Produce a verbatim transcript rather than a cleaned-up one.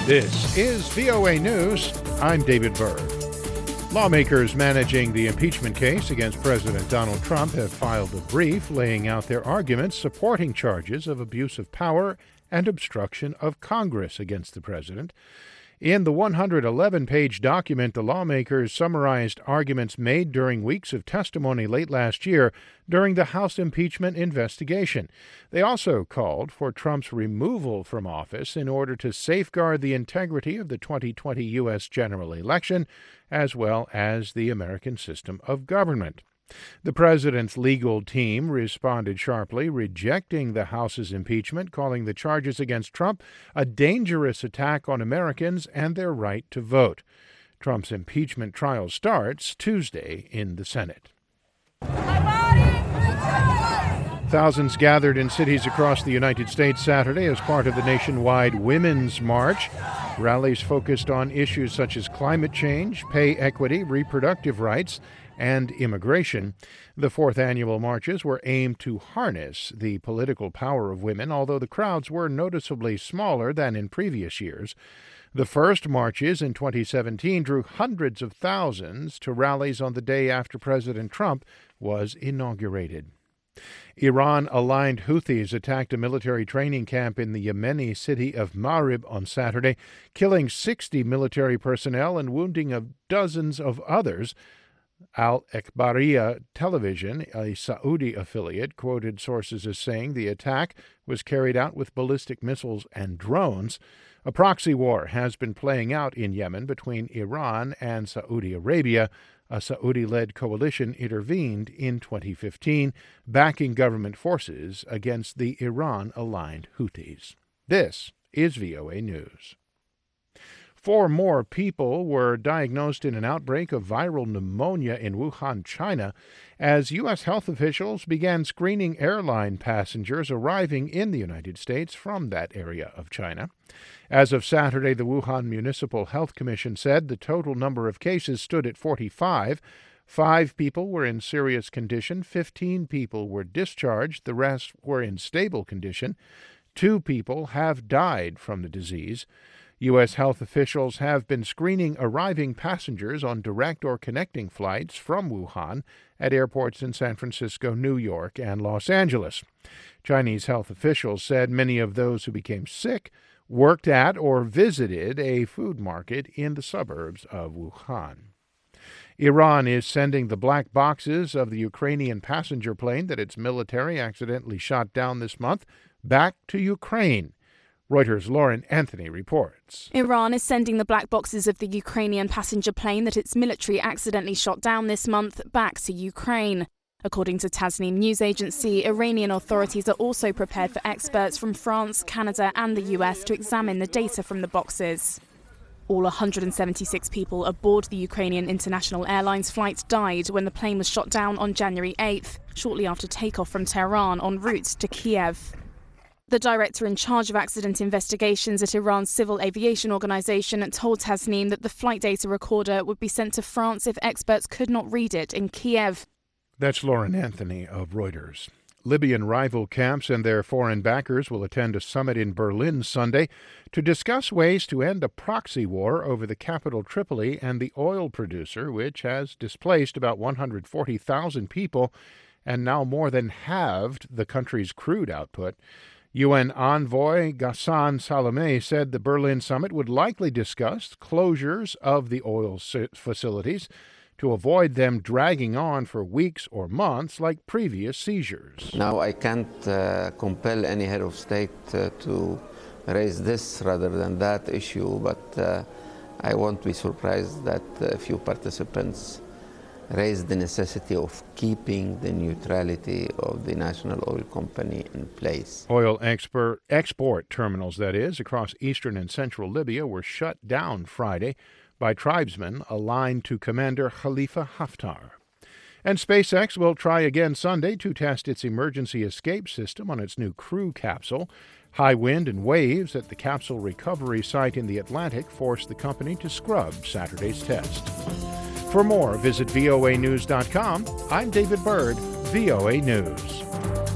This is V O A News. I'm David Byrd. Lawmakers managing the impeachment case against President Donald Trump have filed a brief laying out their arguments supporting charges of abuse of power and obstruction of Congress against the president. In the one hundred eleven page document, the lawmakers summarized arguments made during weeks of testimony late last year during the House impeachment investigation. They also called for Trump's removal from office in order to safeguard the integrity of the twenty twenty U S general election, as well as the American system of government. The president's legal team responded sharply, rejecting the House's impeachment, calling the charges against Trump a dangerous attack on Americans and their right to vote. Trump's impeachment trial starts Tuesday in the Senate. Thousands gathered in cities across the United States Saturday as part of the nationwide Women's March. Rallies focused on issues such as climate change, pay equity, reproductive rights, and immigration. The fourth annual marches were aimed to harness the political power of women, although the crowds were noticeably smaller than in previous years. The first marches in twenty seventeen drew hundreds of thousands to rallies on the day after President Trump was inaugurated. Iran-aligned Houthis attacked a military training camp in the Yemeni city of Marib on Saturday, killing sixty military personnel and wounding of dozens of others. Al-Akhbariyah Television, a Saudi affiliate, quoted sources as saying the attack was carried out with ballistic missiles and drones. A proxy war has been playing out in Yemen between Iran and Saudi Arabia. A Saudi-led coalition intervened in twenty fifteen, backing government forces against the Iran-aligned Houthis. This is V O A News. Four more people were diagnosed in an outbreak of viral pneumonia in Wuhan, China, as U S health officials began screening airline passengers arriving in the United States from that area of China. As of Saturday, the Wuhan Municipal Health Commission said the total number of cases stood at forty-five. Five people were in serious condition, fifteen people were discharged, the rest were in stable condition. Two people have died from the disease. U S health officials have been screening arriving passengers on direct or connecting flights from Wuhan at airports in San Francisco, New York, and Los Angeles. Chinese health officials said many of those who became sick worked at or visited a food market in the suburbs of Wuhan. Iran is sending the black boxes of the Ukrainian passenger plane that its military accidentally shot down this month back to Ukraine. Reuters' Lauren Anthony reports. Iran is sending the black boxes of the Ukrainian passenger plane that its military accidentally shot down this month back to Ukraine. According to Tasnim news agency, Iranian authorities are also prepared for experts from France, Canada and the U S to examine the data from the boxes. All one hundred seventy-six people aboard the Ukrainian International Airlines flight died when the plane was shot down on January eighth, shortly after takeoff from Tehran en route to Kiev. The director in charge of accident investigations at Iran's civil aviation organization told Tasnim that the flight data recorder would be sent to France if experts could not read it in Kiev. That's Lauren Anthony of Reuters. Libyan rival camps and their foreign backers will attend a summit in Berlin Sunday to discuss ways to end a proxy war over the capital Tripoli and the oil producer, which has displaced about one hundred forty thousand people and now more than halved the country's crude output. U N envoy Ghassan Salameh said the Berlin summit would likely discuss closures of the oil facilities to avoid them dragging on for weeks or months like previous seizures. Now, I can't uh, compel any head of state uh, to raise this rather than that issue, but uh, I won't be surprised that a few participants raise the necessity of keeping the neutrality of the national oil company in place. Oil export, export terminals, that is, across eastern and central Libya were shut down Friday by tribesmen aligned to Commander Khalifa Haftar. And SpaceX will try again Sunday to test its emergency escape system on its new Crew capsule. High wind and waves at the capsule recovery site in the Atlantic forced the company to scrub Saturday's test. For more, visit V O A news dot com. I'm David Byrd, V O A News.